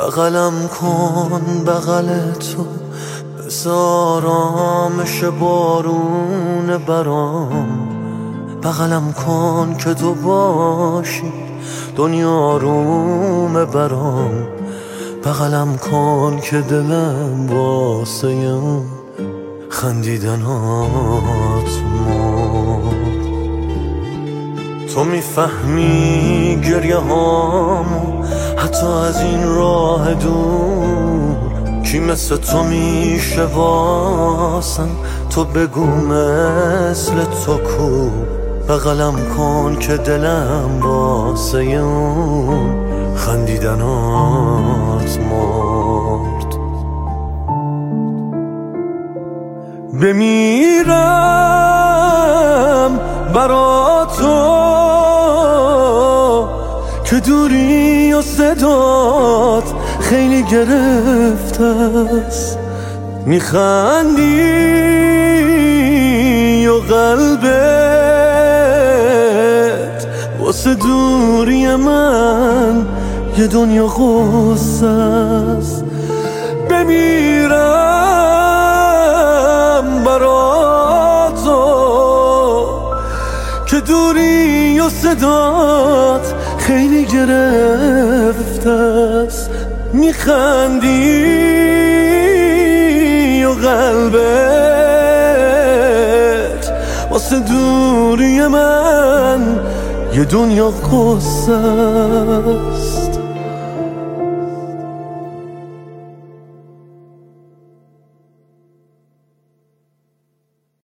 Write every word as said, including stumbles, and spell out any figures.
بغلم کن بغل تو، بذار آرامش بارون برام. بغلم کن که تو باشی دنیا روم برام. بغلم کن که دلم واسه اون خندیدنات مرد. تو میفهمی گریه هامو حتی از این راه دور. کی مثل تو میشه واسم، تو بگو مثل تو کو. بغلم کن که دلم واسه اون خندیدنات مرد. بمیرم برا تو که دوری و صدات خیلی گرفته است. میخندی و قلبت واسه دوری من یه دنیا غصه است. بمیرم برا تو که دوری و صدات خیلی گرفته است. میخندی و قلبت واسه دوری من یه دنیا غصه است.